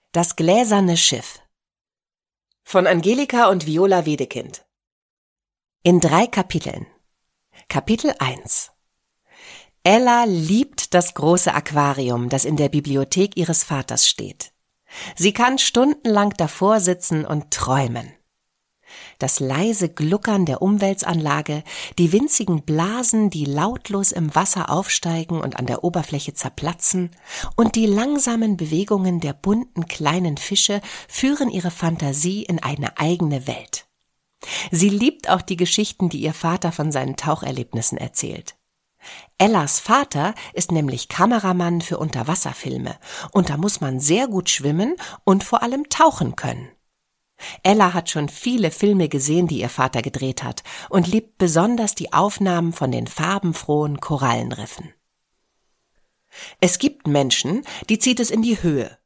Das gläserne Schiff von Angelika und Viola Wedekind. In 3 Kapiteln. Kapitel 1. Ella liebt das große Aquarium, das in der Bibliothek ihres Vaters steht. Sie kann stundenlang davor sitzen und träumen. Das leise Gluckern der Umwälzanlage, die winzigen Blasen, die lautlos im Wasser aufsteigen und an der Oberfläche zerplatzen, und die langsamen Bewegungen der bunten kleinen Fische führen ihre Fantasie in eine eigene Welt. Sie liebt auch die Geschichten, die ihr Vater von seinen Taucherlebnissen erzählt. Ellas Vater ist nämlich Kameramann für Unterwasserfilme, und da muss man sehr gut schwimmen und vor allem tauchen können. Ella hat schon viele Filme gesehen, die ihr Vater gedreht hat, und liebt besonders die Aufnahmen von den farbenfrohen Korallenriffen. Es gibt Menschen, die zieht es in die Höhe.